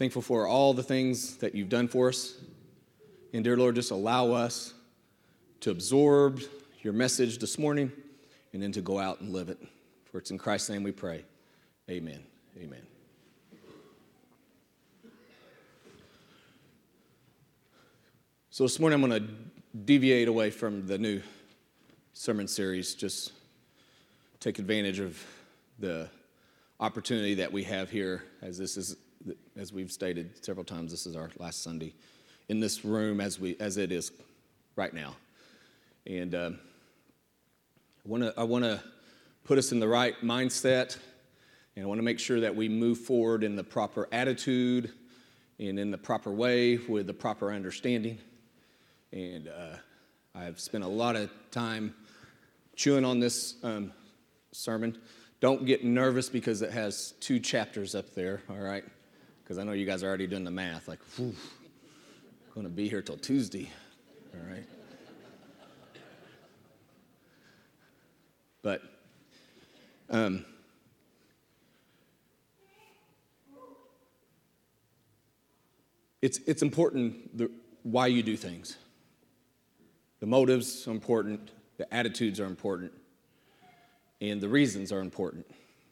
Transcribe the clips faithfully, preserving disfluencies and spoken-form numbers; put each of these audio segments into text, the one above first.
Thankful for all the things that you've done for us. And dear Lord, just allow us to absorb your message this morning and then to go out and live it. For it's in Christ's name we pray. Amen. Amen. So this morning I'm going to deviate away from the new sermon series, just take advantage of the opportunity that we have here, as this is, as we've stated several times, this is our last Sunday in this room as we as it is right now. And uh, I want to I want to put us in the right mindset, and I want to make sure that we move forward in the proper attitude and in the proper way with the proper understanding. And uh, I've spent a lot of time chewing on this um, sermon. Don't get nervous because it has two chapters up there, all right? Because I know you guys are already doing the math, like, whew, I'm going to be here till Tuesday, all right? But um, it's it's important the, why you do things. The motives are important, the attitudes are important, and the reasons are important.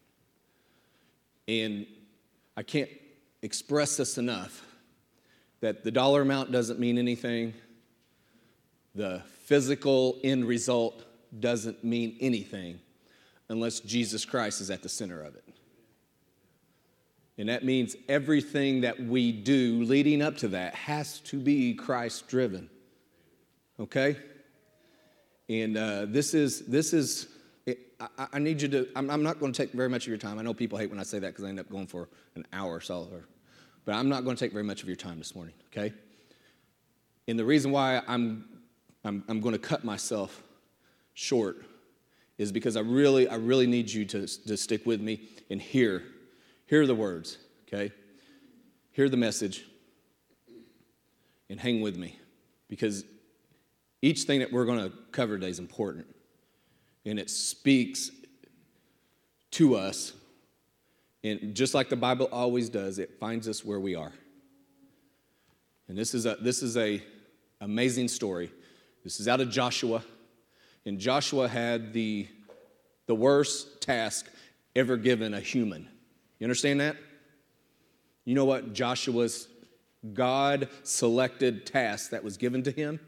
And I can't express this enough, that the dollar amount doesn't mean anything. The physical end result doesn't mean anything unless Jesus Christ is at the center of it. And that means everything that we do leading up to that has to be Christ-driven. Okay? And uh, this is, this is I, I need you to, I'm, I'm not going to take very much of your time. I know people hate when I say that because I end up going for an hour or so. Or, but I'm not going to take very much of your time this morning, okay? And the reason why I'm, I'm, I'm going to cut myself short is because I really, I really need you to, to stick with me and hear, hear the words, okay? Hear the message and hang with me, because each thing that we're going to cover today is important, and it speaks to us, and just like the Bible always does, it finds us where we are. And this is a this is a amazing story. This is out of Joshua, and Joshua had the the worst task ever given a human. You understand that? You know what Joshua's God-selected task that was given to him?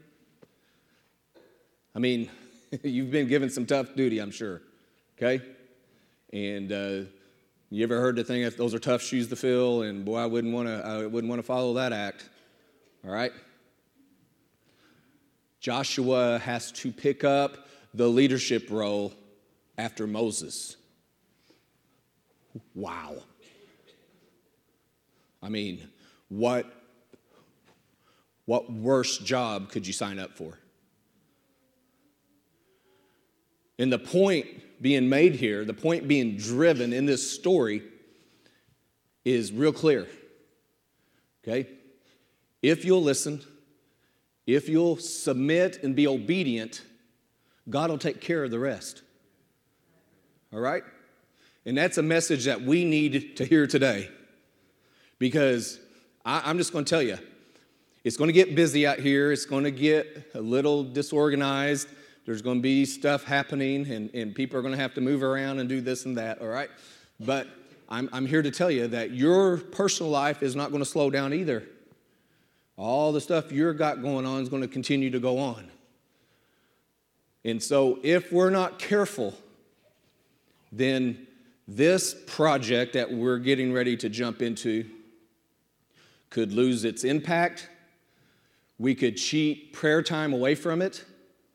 I mean, you've been given some tough duty, I'm sure, okay? And uh, you ever heard the thing, if those are tough shoes to fill, and boy, I wouldn't want to I wouldn't want to follow that act, all right? Joshua has to pick up the leadership role after Moses. Wow. I mean, what, what worse job could you sign up for? And the point being made here, the point being driven in this story is real clear, okay? If you'll listen, if you'll submit and be obedient, God will take care of the rest, all right? And that's a message that we need to hear today, because I, I'm just going to tell you, it's going to get busy out here. It's going to get a little disorganized. There's going to be stuff happening, and, and people are going to have to move around and do this and that, all right? But I'm, I'm here to tell you that your personal life is not going to slow down either. All the stuff you've got going on is going to continue to go on. And so if we're not careful, then this project that we're getting ready to jump into could lose its impact. We could cheat prayer time away from it.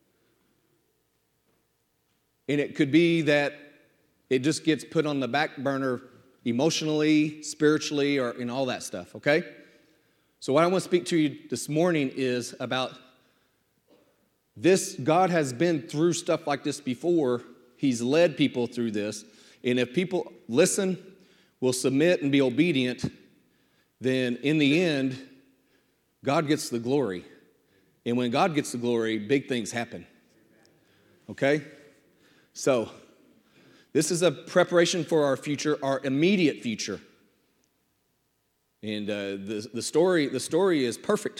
And it could be that it just gets put on the back burner emotionally, spiritually, or in all that stuff, okay? So what I want to speak to you this morning is about this. God has been through stuff like this before. He's led people through this. And if people listen, will submit and be obedient, then in the end, God gets the glory. And when God gets the glory, big things happen. Okay? So, this is a preparation for our future, our immediate future. And uh, the, the, story, the story is perfect.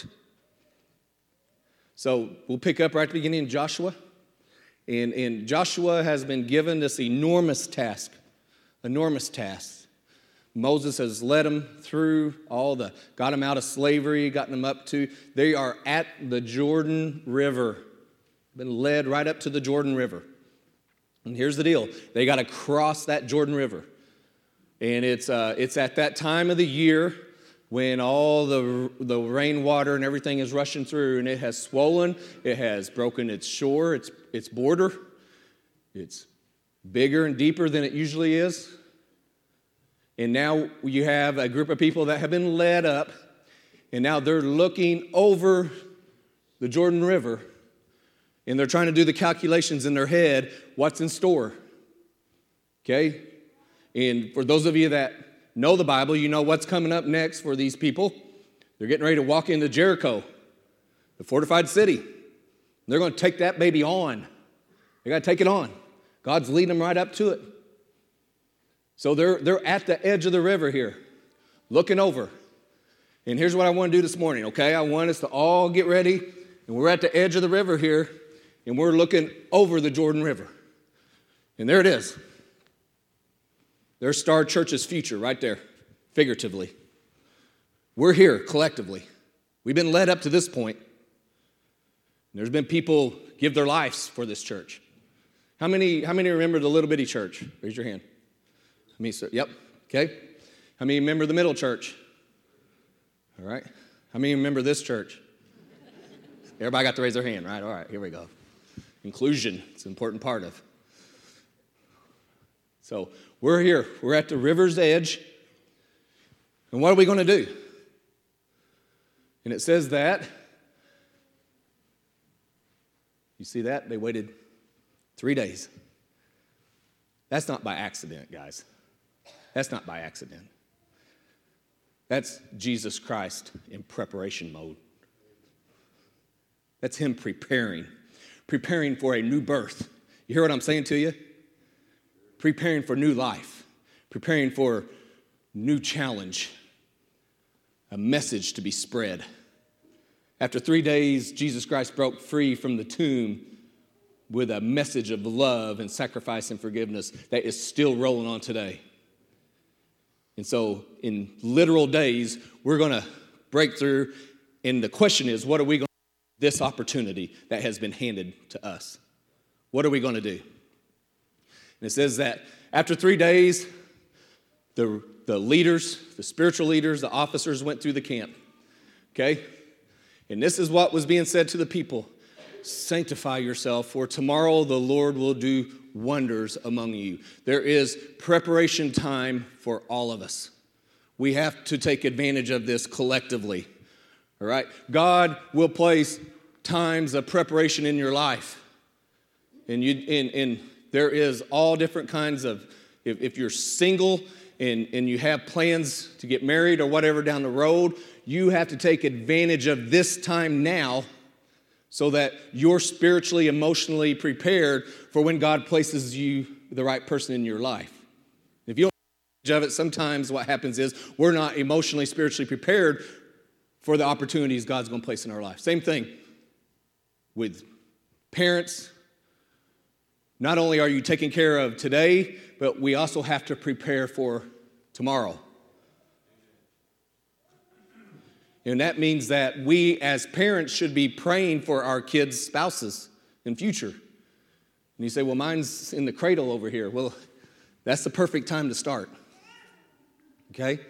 So we'll pick up right at the beginning of Joshua. And, and Joshua has been given this enormous task, enormous task. Moses has led them through all the, got them out of slavery, gotten them up to, they are at the Jordan River, been led right up to the Jordan River. And here's the deal, they got to cross that Jordan River. And it's, uh, it's at that time of the year when all the, the rainwater and everything is rushing through, and it has swollen, it has broken its shore, its, its border. It's bigger and deeper than it usually is. And now you have a group of people that have been led up, and now they're looking over the Jordan River, and they're trying to do the calculations in their head, what's in store. Okay? And for those of you that know the Bible, you know what's coming up next for these people. They're getting ready to walk into Jericho, the fortified city. They're going to take that baby on. They got to take it on. God's leading them right up to it. So they're, they're at the edge of the river here, looking over. And here's what I want to do this morning, okay? I want us to all get ready, and we're at the edge of the river here, and we're looking over the Jordan River. And there it is. There's Star Church's future right there, figuratively. We're here collectively. We've been led up to this point. There's been people give their lives for this church. How many, how many remember the little bitty church? Raise your hand. How many, sir? Yep, okay. How many remember the middle church? All right. How many remember this church? Everybody got to raise their hand, right? All right, here we go. Inclusion, it's an important part of. So we're here. We're at the river's edge. And what are we going to do? And it says that, you see that? They waited three days. That's not by accident, guys. That's not by accident. That's Jesus Christ in preparation mode. That's him preparing, preparing for a new birth. You hear what I'm saying to you? Preparing for new life, preparing for new challenge, a message to be spread. After three days, Jesus Christ broke free from the tomb with a message of love and sacrifice and forgiveness that is still rolling on today. And so in literal days, we're going to break through, and the question is, what are we going to do with this opportunity that has been handed to us? What are we going to do? And it says that after three days, the, the leaders, the spiritual leaders, the officers went through the camp. Okay? And this is what was being said to the people. Sanctify yourself, for tomorrow the Lord will do wonders among you. There is preparation time for all of us. We have to take advantage of this collectively. All right? God will place times of preparation in your life. And you in in there is all different kinds of, if, if you're single and, and you have plans to get married or whatever down the road, you have to take advantage of this time now so that you're spiritually, emotionally prepared for when God places you, the right person in your life. If you don't take advantage of it, sometimes what happens is we're not emotionally, spiritually prepared for the opportunities God's going to place in our life. Same thing with parents. Not only are you taking care of today, but we also have to prepare for tomorrow. And that means that we as parents should be praying for our kids' spouses in future. And you say, well, mine's in the cradle over here. Well, that's the perfect time to start. Okay?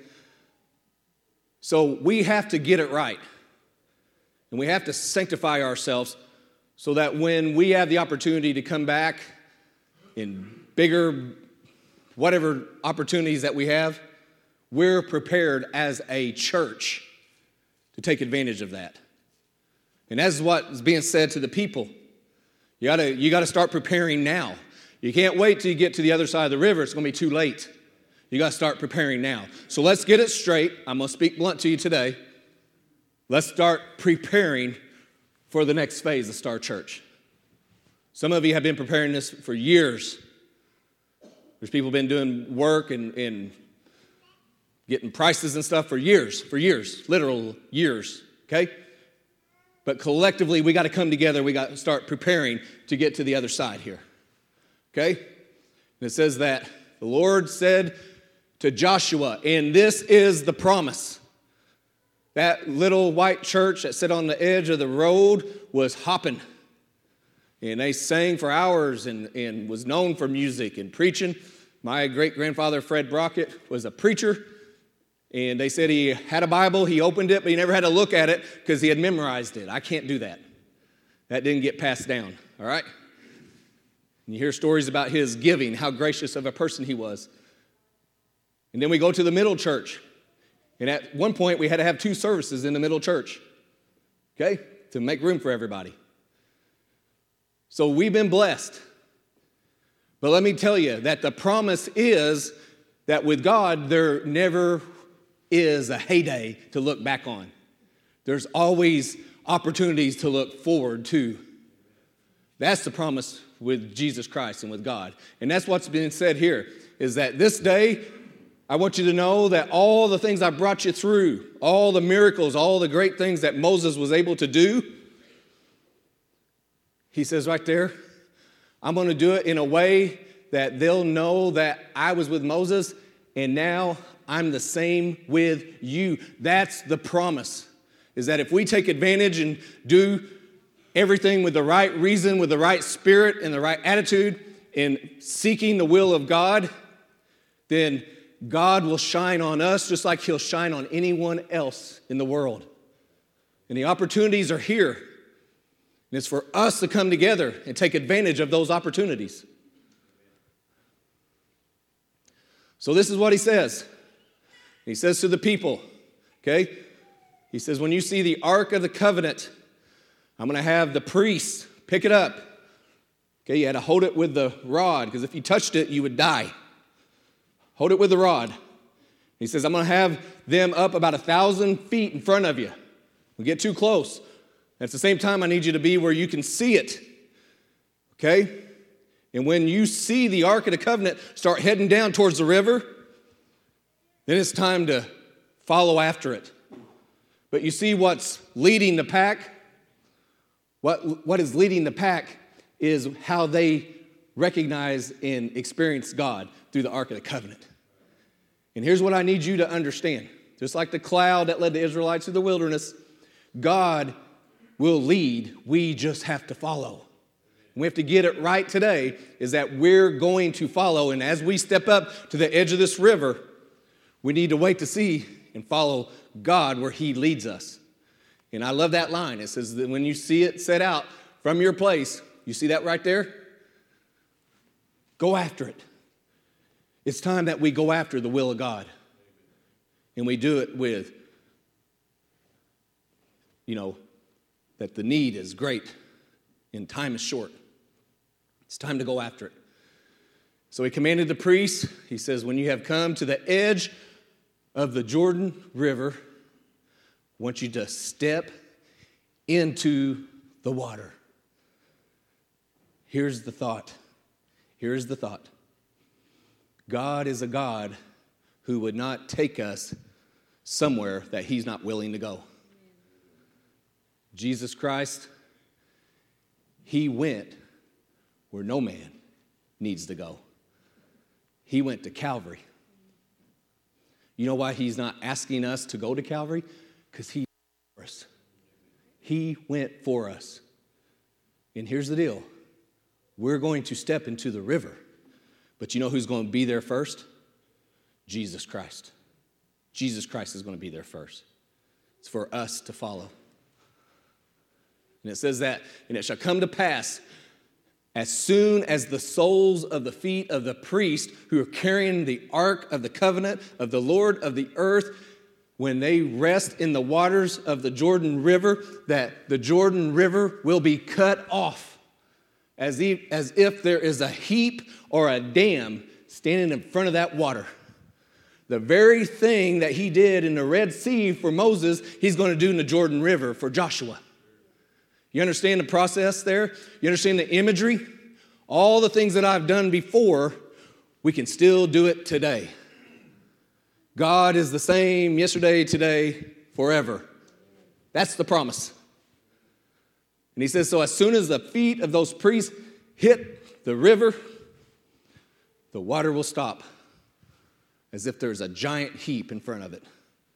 So we have to get it right. And we have to sanctify ourselves so that when we have the opportunity to come back in bigger, whatever opportunities that we have, we're prepared as a church to take advantage of that. And that's what is being said to the people. You gotta, you gotta start preparing now. You can't wait till you get to the other side of the river. It's gonna be too late. You gotta start preparing now. So let's get it straight. I'm gonna speak blunt to you today. Let's start preparing for the next phase of Star Church. Some of you have been preparing this for years. There's people been doing work and, and getting prices and stuff for years, for years, literal years, okay? But collectively, we got to come together. We got to start preparing to get to the other side here, okay? And it says that the Lord said to Joshua, and this is the promise. That little white church that sat on the edge of the road was hopping. And they sang for hours and, and was known for music and preaching. My great-grandfather, Fred Brockett, was a preacher. And they said he had a Bible, he opened it, but he never had to look at it because he had memorized it. I can't do that. That didn't get passed down, all right? And you hear stories about his giving, how gracious of a person he was. And then we go to the middle church. And at one point, we had to have two services in the middle church, okay, to make room for everybody. So we've been blessed. But let me tell you that the promise is that with God, there never is a heyday to look back on. There's always opportunities to look forward to. That's the promise with Jesus Christ and with God. And that's what's being said here, is that this day, I want you to know that all the things I brought you through, all the miracles, all the great things that Moses was able to do, he says right there, I'm going to do it in a way that they'll know that I was with Moses, and now I'm the same with you. That's the promise, is that if we take advantage and do everything with the right reason, with the right spirit and the right attitude, in seeking the will of God, then God will shine on us just like he'll shine on anyone else in the world. And the opportunities are here. And it's for us to come together and take advantage of those opportunities. So this is what he says. He says to the people, okay? He says, when you see the Ark of the Covenant, I'm going to have the priests pick it up. Okay, you had to hold it with the rod, because if you touched it, you would die. Hold it with the rod. He says, I'm going to have them up about a thousand feet in front of you. We get too close. At the same time, I need you to be where you can see it. Okay? And when you see the Ark of the Covenant start heading down towards the river, then it's time to follow after it. But you see what's leading the pack? What, what is leading the pack is how they recognize and experience God through the Ark of the Covenant. And here's what I need you to understand. Just like the cloud that led the Israelites through the wilderness, God will lead. We just have to follow. And we have to get it right today, is that we're going to follow. And as we step up to the edge of this river, we need to wait to see and follow God where he leads us. And I love that line. It says that when you see it set out from your place, you see that right there? Go after it. It's time that we go after the will of God. And we do it with, you know, that the need is great and time is short. It's time to go after it. So he commanded the priests, he says, when you have come to the edge of the Jordan River, I want you to step into the water. Here's the thought. Here's the thought. God is a God who would not take us somewhere that he's not willing to go. Jesus Christ, he went where no man needs to go. He went to Calvary. You know why he's not asking us to go to Calvary? Because he went for us. He went for us. And here's the deal. We're going to step into the river. But you know who's going to be there first? Jesus Christ. Jesus Christ is going to be there first. It's for us to follow. And it says that, and it shall come to pass, as soon as the soles of the feet of the priest who are carrying the ark of the covenant of the Lord of the earth, when they rest in the waters of the Jordan River, that the Jordan River will be cut off, as if, as if there is a heap or a dam standing in front of that water. The very thing that he did in the Red Sea for Moses, he's going to do in the Jordan River for Joshua. You understand the process there? You understand the imagery? All the things that I've done before, we can still do it today. God is the same yesterday, today, forever. That's the promise. And he says, so as soon as the feet of those priests hit the river, the water will stop, as if there's a giant heap in front of it.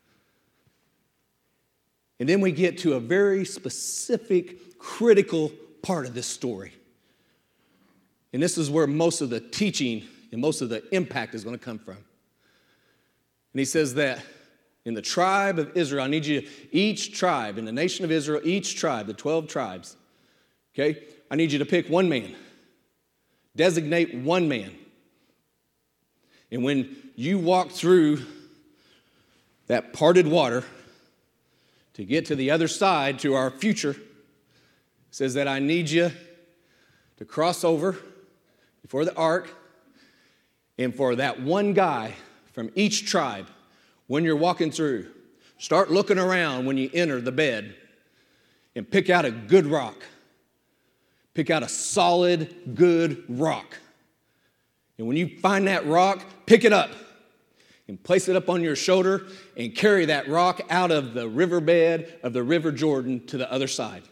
And then we get to a very specific, critical part of this story. And this is where most of the teaching and most of the impact is going to come from. And he says that in the tribe of Israel, I need you, each tribe, in the nation of Israel, each tribe, the twelve tribes, okay, I need you to pick one man. Designate one man. And when you walk through that parted water to get to the other side, to our future, it says that I need you to cross over before the ark, and for that one guy from each tribe, when you're walking through, start looking around when you enter the bed and pick out a good rock. Pick out a solid, good rock. And when you find that rock, pick it up and place it up on your shoulder and carry that rock out of the riverbed of the River Jordan to the other side.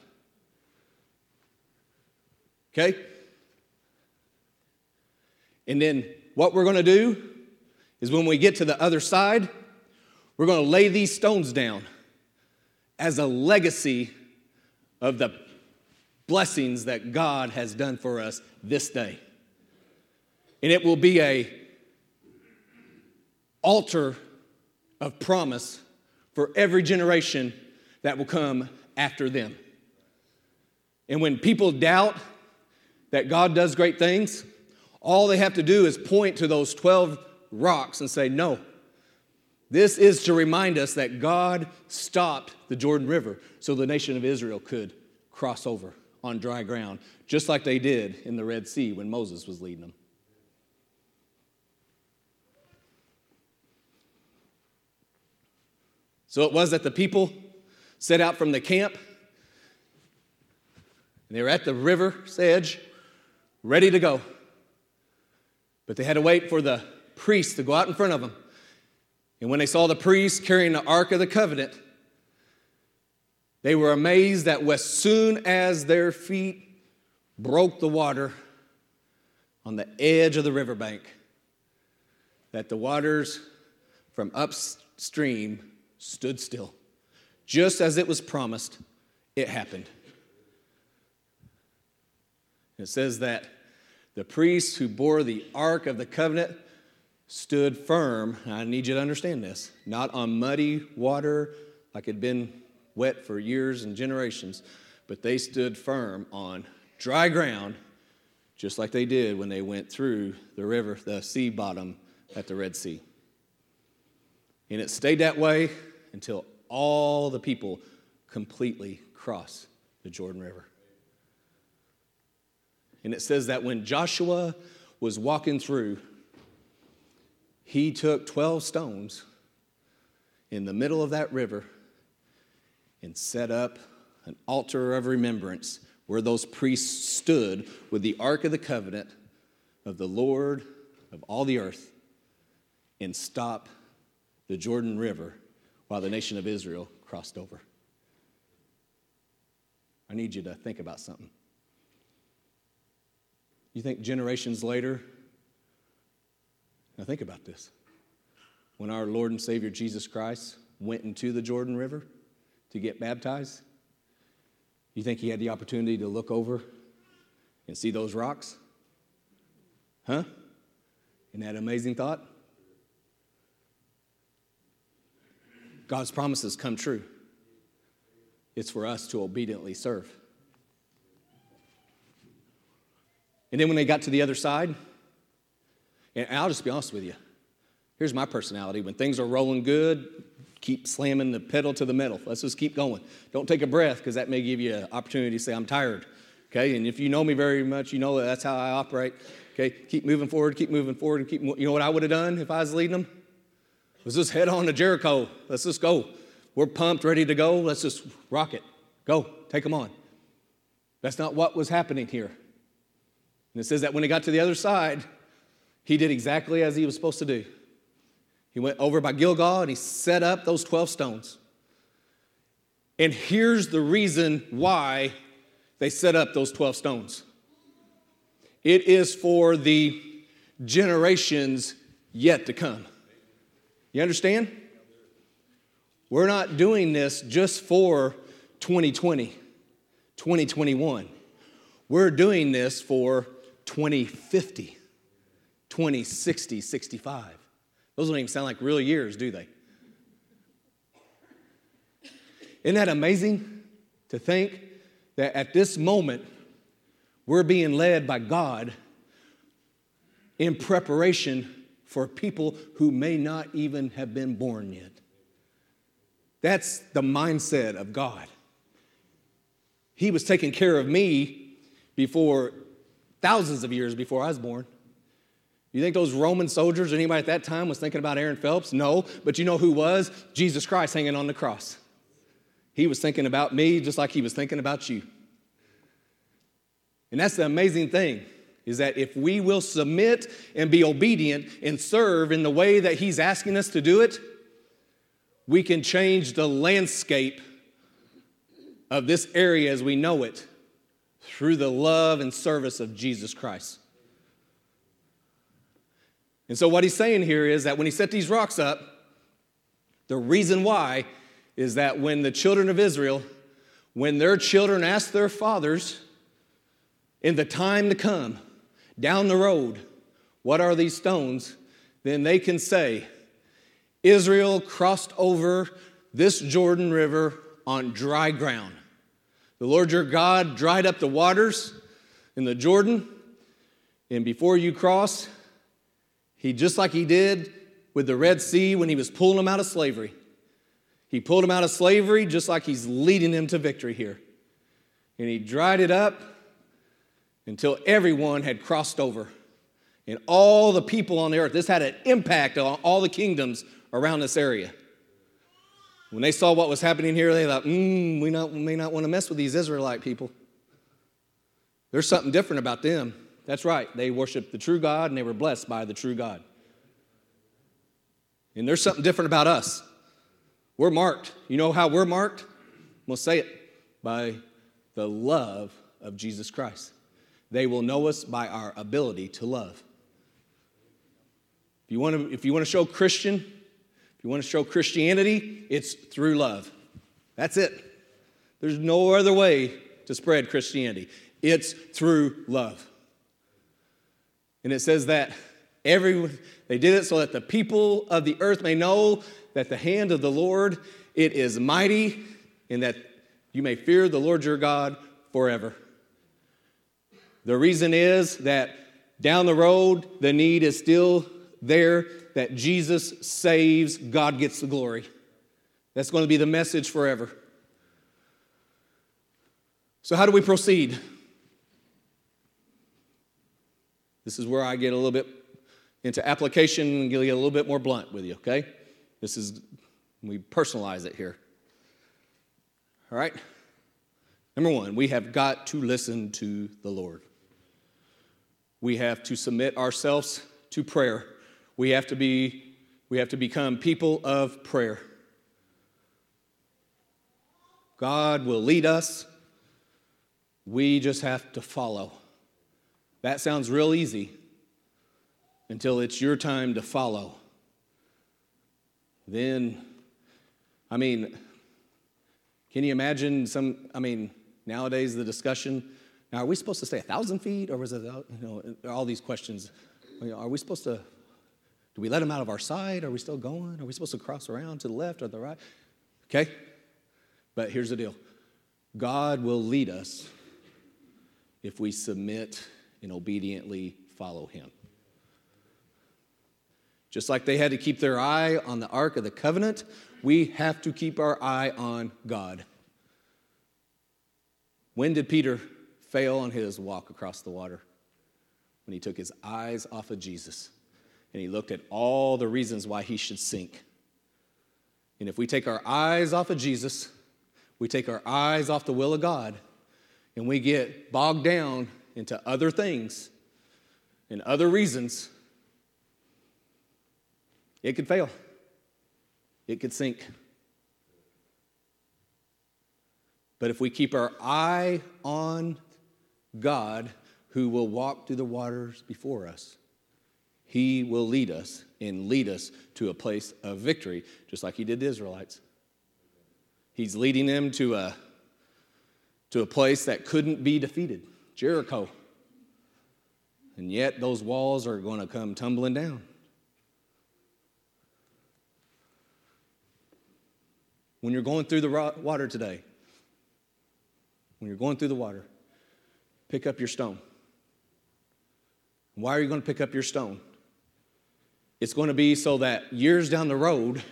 Okay? And then what we're going to do is when we get to the other side, we're going to lay these stones down as a legacy of the blessings that God has done for us this day. And it will be a altar of promise for every generation that will come after them. And when people doubt that God does great things, all they have to do is point to those twelve rocks and say, no. This is to remind us that God stopped the Jordan River so the nation of Israel could cross over on dry ground, just like they did in the Red Sea when Moses was leading them. So it was that the people set out from the camp, and they were at the river's edge, ready to go. But they had to wait for the priest to go out in front of them. And when they saw the priest carrying the Ark of the Covenant, they were amazed that as soon as their feet broke the water on the edge of the riverbank, that the waters from upstream stood still. Just as it was promised, it happened. It says that the priests who bore the Ark of the Covenant stood firm. I need you to understand this. Not on muddy water like it had been wet for years and generations, but they stood firm on dry ground, just like they did when they went through the river, the sea bottom at the Red Sea. And it stayed that way until all the people completely crossed the Jordan River. And it says that when Joshua was walking through, he took twelve stones in the middle of that river and set up an altar of remembrance where those priests stood with the Ark of the Covenant of the Lord of all the earth and stopped the Jordan River while the nation of Israel crossed over. I need you to think about something. You think generations later, now think about this. When our Lord and Savior Jesus Christ went into the Jordan River to get baptized, you think he had the opportunity to look over and see those rocks? Huh? Isn't that an amazing thought? God's promises come true. It's for us to obediently serve. And then when they got to the other side, and I'll just be honest with you, here's my personality. When things are rolling good, keep slamming the pedal to the metal. Let's just keep going. Don't take a breath, because that may give you an opportunity to say, I'm tired. Okay, and if you know me very much, you know that that's how I operate. Okay, keep moving forward, keep moving forward, and keep. You know what I would have done if I was leading them? Let's just head on to Jericho. Let's just go. We're pumped, ready to go. Let's just rock it. Go, take them on. That's not what was happening here. And it says that when he got to the other side, he did exactly as he was supposed to do. He went over by Gilgal and he set up those twelve stones. And here's the reason why they set up those twelve stones. It is for the generations yet to come. You understand? We're not doing this just for twenty twenty, twenty twenty-one. We're doing this for twenty fifty, twenty sixty, sixty-five. Those don't even sound like real years, do they? Isn't that amazing to think that at this moment we're being led by God in preparation for people who may not even have been born yet? That's the mindset of God. He was taking care of me before, thousands of years before I was born. You think those Roman soldiers or anybody at that time was thinking about Aaron Phelps? No, but you know who was? Jesus Christ hanging on the cross. He was thinking about me just like he was thinking about you. And that's the amazing thing, is that if we will submit and be obedient and serve in the way that he's asking us to do it, we can change the landscape of this area as we know it through the love and service of Jesus Christ. And so what he's saying here is that when he set these rocks up, the reason why is that when the children of Israel, when their children ask their fathers in the time to come, down the road, what are these stones? Then they can say, Israel crossed over this Jordan River on dry ground. The Lord your God dried up the waters in the Jordan, and before you cross, he, just like he did with the Red Sea when he was pulling them out of slavery, he pulled them out of slavery just like he's leading them to victory here. And he dried it up until everyone had crossed over. And all the people on the earth, this had an impact on all the kingdoms around this area. When they saw what was happening here, they thought, mm, we, not, we may not want to mess with these Israelite people. There's something different about them. That's right. They worshiped the true God, and they were blessed by the true God. And there's something different about us. We're marked. You know how we're marked? We'll say it. By the love of Jesus Christ. They will know us by our ability to love. If you want to, if you want to show Christian, if you want to show Christianity, it's through love. That's it. There's no other way to spread Christianity. It's through love. And it says that every they did it so that the people of the earth may know that the hand of the Lord, it is mighty, and that you may fear the Lord your God forever. The reason is that down the road, the need is still there, that Jesus saves, God gets the glory. That's going to be the message forever. So how do we proceed? This is where I get a little bit into application and get a little bit more blunt with you, okay? This is, we personalize it here. All right? Number one, we have got to listen to the Lord. We have to submit ourselves to prayer. We have to be, we have to become people of prayer. God will lead us. We just have to follow. That sounds real easy until it's your time to follow. Then, I mean, can you imagine some, I mean, nowadays the discussion, now are we supposed to stay a thousand feet or was it, you know, all these questions. Are we supposed to, do we let them out of our sight? Are we still going? Are we supposed to cross around to the left or the right? Okay, but here's the deal. God will lead us if we submit and obediently follow him. Just like they had to keep their eye on the Ark of the Covenant, we have to keep our eye on God. When did Peter fail on his walk across the water? When he took his eyes off of Jesus and he looked at all the reasons why he should sink. And if we take our eyes off of Jesus, we take our eyes off the will of God, and we get bogged down into other things and other reasons, It could fail. It could sink. But if we keep our eye on God, who will walk through the waters before us, he will lead us and lead us to a place of victory, just like he did the Israelites. He's leading them to a, to a place that couldn't be defeated, Jericho. And yet those walls are going to come tumbling down. When you're going through the water today, when you're going through the water, pick up your stone. Why are you going to pick up your stone? It's going to be so that years down the road,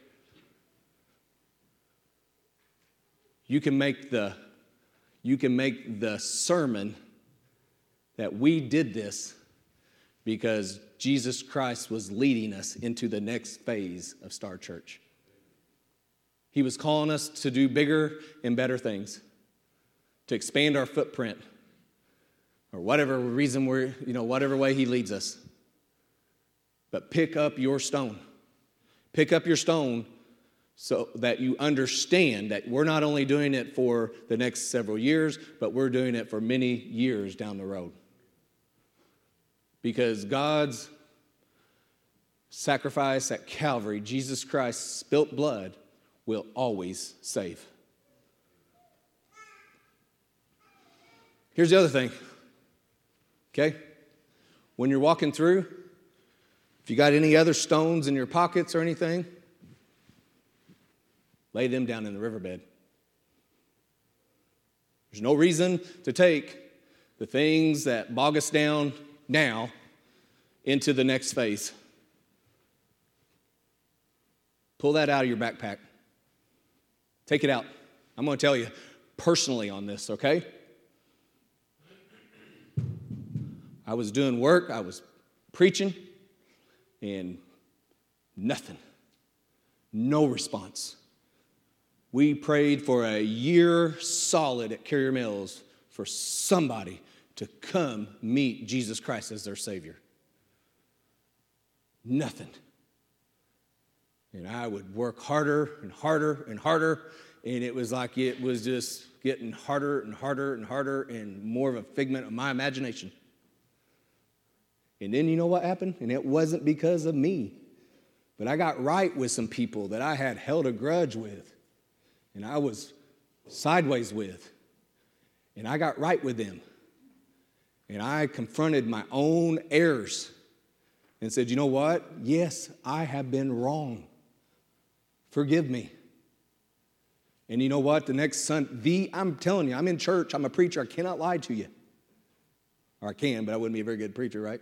you can make the, you can make the sermon that we did this because Jesus Christ was leading us into the next phase of Star Church. He was calling us to do bigger and better things, to expand our footprint, or whatever reason we're, you know, whatever way he leads us. But pick up your stone. Pick up your stone so that you understand that we're not only doing it for the next several years, but we're doing it for many years down the road. Because God's sacrifice at Calvary, Jesus Christ's spilt blood, will always save. Here's the other thing, okay? When you're walking through, if you got any other stones in your pockets or anything, lay them down in the riverbed. There's no reason to take the things that bog us down now into the next phase. Pull that out of your backpack. Take it out. I'm going to tell you personally on this, okay? I was doing work, I was preaching, and nothing. No response. We prayed for a year solid at Carrier Mills for somebody to come meet Jesus Christ as their Savior. Nothing. And I would work harder and harder and harder, and it was like it was just getting harder and harder and harder and more of a figment of my imagination. And then you know what happened? And it wasn't because of me, but I got right with some people that I had held a grudge with, and I was sideways with, and I got right with them. And I confronted my own errors and said, you know what? Yes, I have been wrong. Forgive me. And you know what? The next Sunday, the, I'm telling you, I'm in church. I'm a preacher. I cannot lie to you. Or I can, but I wouldn't be a very good preacher, right?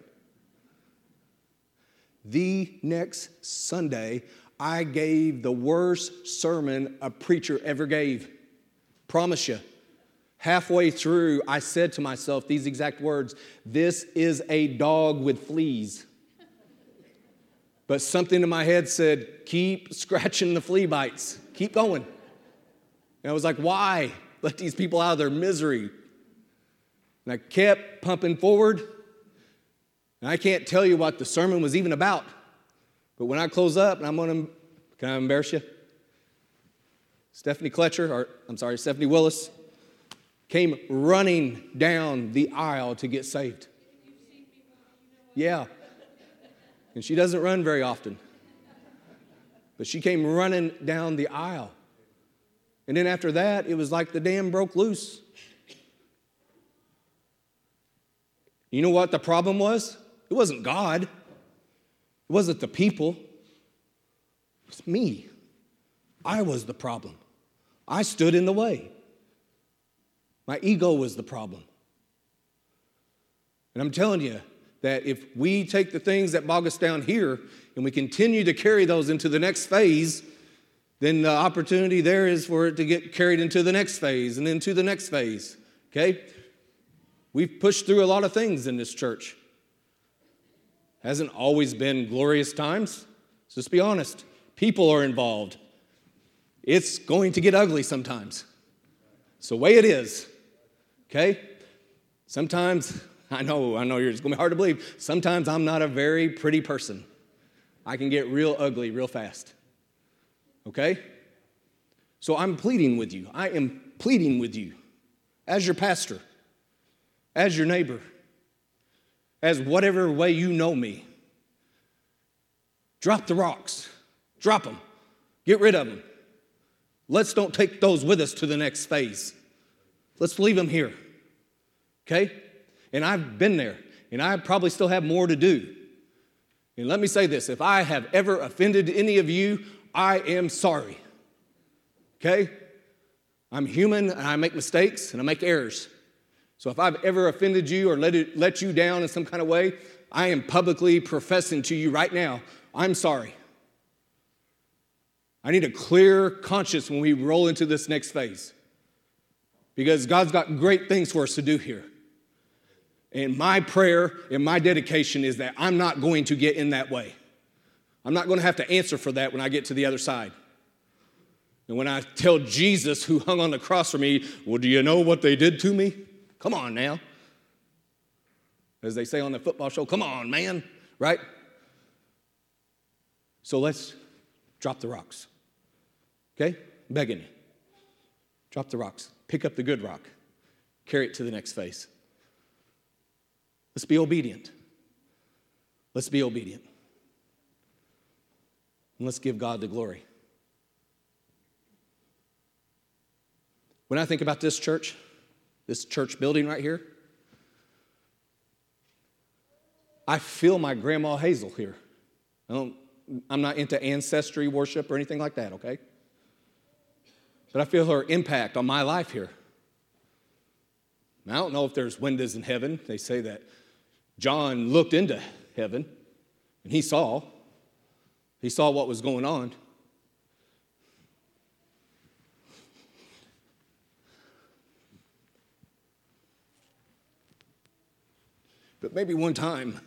The next Sunday, I gave the worst sermon a preacher ever gave. Promise you. Halfway through, I said to myself these exact words, this is a dog with fleas. But something in my head said, keep scratching the flea bites. Keep going. And I was like, why? Let these people out of their misery. And I kept pumping forward. And I can't tell you what the sermon was even about. But when I close up, and I'm going to, can I embarrass you? Stephanie Kletcher, or I'm sorry, Stephanie Willis, came running down the aisle to get saved. Yeah. And she doesn't run very often. But she came running down the aisle. And then after that, it was like the dam broke loose. You know what the problem was? It wasn't God. It wasn't the people. It was me. I was the problem. I stood in the way. My ego was the problem. And I'm telling you that if we take the things that bog us down here and we continue to carry those into the next phase, then the opportunity there is for it to get carried into the next phase and into the next phase, okay? We've pushed through a lot of things in this church. Hasn't always been glorious times. Let's just be honest. People are involved. It's going to get ugly sometimes. It's the way it is, okay? Sometimes, I know, I know it's going to be hard to believe, sometimes I'm not a very pretty person. I can get real ugly real fast. Okay? So I'm pleading with you. I am pleading with you as your pastor, as your neighbor, as whatever way you know me. Drop the rocks. Drop them. Get rid of them. Let's don't take those with us to the next phase. Let's leave them here. Okay? And I've been there, and I probably still have more to do. And let me say this, if I have ever offended any of you, I am sorry. Okay? I'm human, and I make mistakes, and I make errors. So if I've ever offended you or let it, let you down in some kind of way, I am publicly professing to you right now, I'm sorry. I need a clear conscience when we roll into this next phase. Because God's got great things for us to do here. And my prayer and my dedication is that I'm not going to get in that way. I'm not going to have to answer for that when I get to the other side. And when I tell Jesus, who hung on the cross for me, well, do you know what they did to me? Come on now. As they say on the football show, come on, man, right? So let's drop the rocks. Okay? I'm begging you. Drop the rocks. Pick up the good rock. Carry it to the next phase. Let's be obedient. Let's be obedient. And let's give God the glory. When I think about this church, this church building right here, I feel my grandma Hazel here. I don't, I'm not into ancestry worship or anything like that, okay? But I feel her impact on my life here. Now, I don't know if there's windows in heaven. They say that John looked into heaven, and he saw. He saw what was going on. But maybe one time,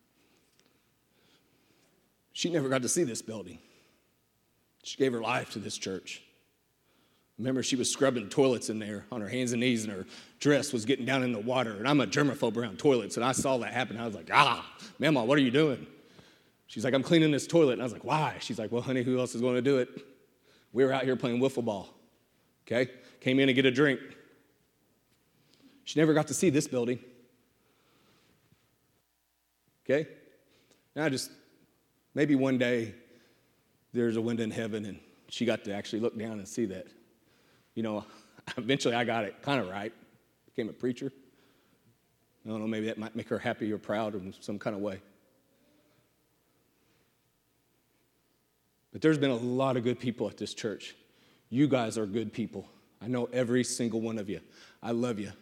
she never got to see this building. She gave her life to this church. Remember, she was scrubbing toilets in there on her hands and knees, and her dress was getting down in the water. And I'm a germaphobe around toilets, and I saw that happen. I was like, ah, Mama, what are you doing? She's like, I'm cleaning this toilet. And I was like, why? She's like, well, honey, who else is going to do it? We were out here playing wiffle ball, okay? Came in to get a drink. She never got to see this building, okay? And I just, maybe one day there's a window in heaven, and she got to actually look down and see that. You know, eventually I got it kind of right. Became a preacher. I don't know, maybe that might make her happy or proud in some kind of way. But there's been a lot of good people at this church. You guys are good people. I know every single one of you. I love you.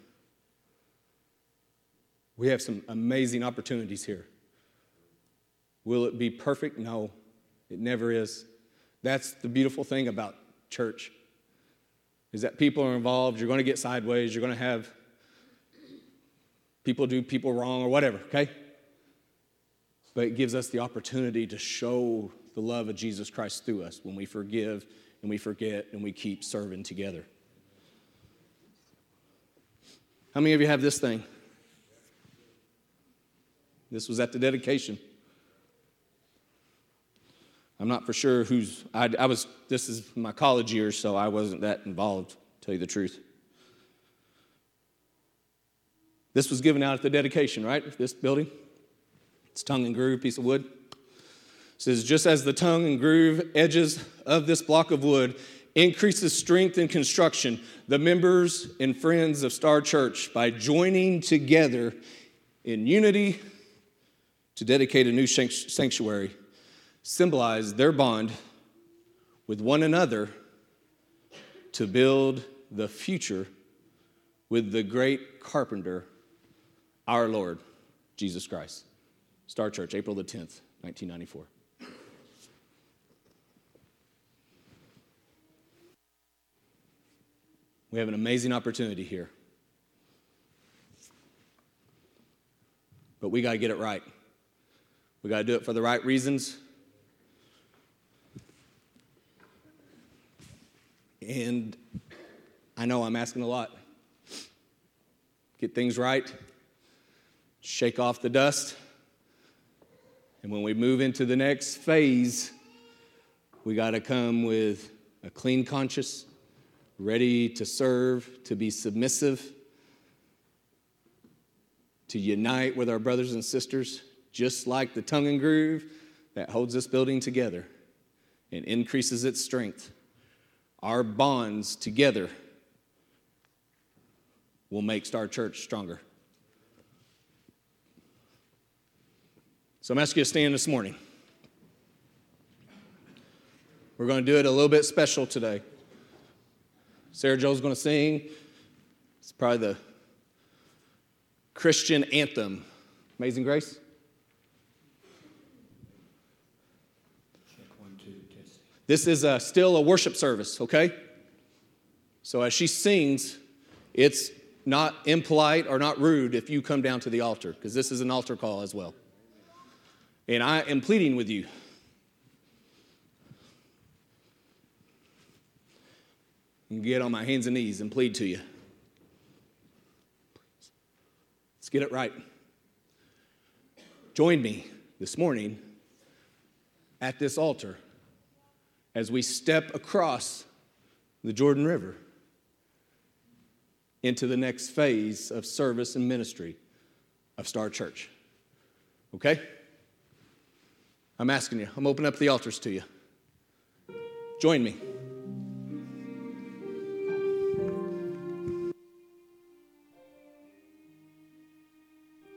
We have some amazing opportunities here. Will it be perfect? No, it never is. That's the beautiful thing about church, is that people are involved. You're going to get sideways. You're going to have people do people wrong or whatever, okay? But it gives us the opportunity to show the love of Jesus Christ through us when we forgive and we forget and we keep serving together. How many of you have this thing? This was at the dedication. I'm not for sure who's, I, I was, this is my college years, so I wasn't that involved, to tell you the truth. This was given out at the dedication, right? This building. It's tongue and groove piece of wood. It says, just as the tongue and groove edges of this block of wood increases strength in construction, the members and friends of Star Church, by joining together in unity to dedicate a new sanctuary, symbolize their bond with one another to build the future with the great carpenter, our Lord, Jesus Christ. Star Church, April the tenth, nineteen ninety-four. We have an amazing opportunity here. But we got to get it right. We got to do it for the right reasons. And I know I'm asking a lot. Get things right. Shake off the dust. And when we move into the next phase, we got to come with a clean conscience, ready to serve, to be submissive, to unite with our brothers and sisters, just like the tongue and groove that holds this building together and increases its strength. Our bonds together will make Star Church stronger. So I'm asking you to stand this morning. We're going to do it a little bit special today. Sarah Jo's going to sing. It's probably the Christian anthem. Amazing Grace? This is a, still a worship service, okay? So as she sings, it's not impolite or not rude if you come down to the altar, because this is an altar call as well. And I am pleading with you. I can get on my hands and knees and plead to you. Let's get it right. Join me this morning at this altar as we step across the Jordan River into the next phase of service and ministry of Star Church. Okay? I'm asking you. I'm opening up the altars to you. Join me.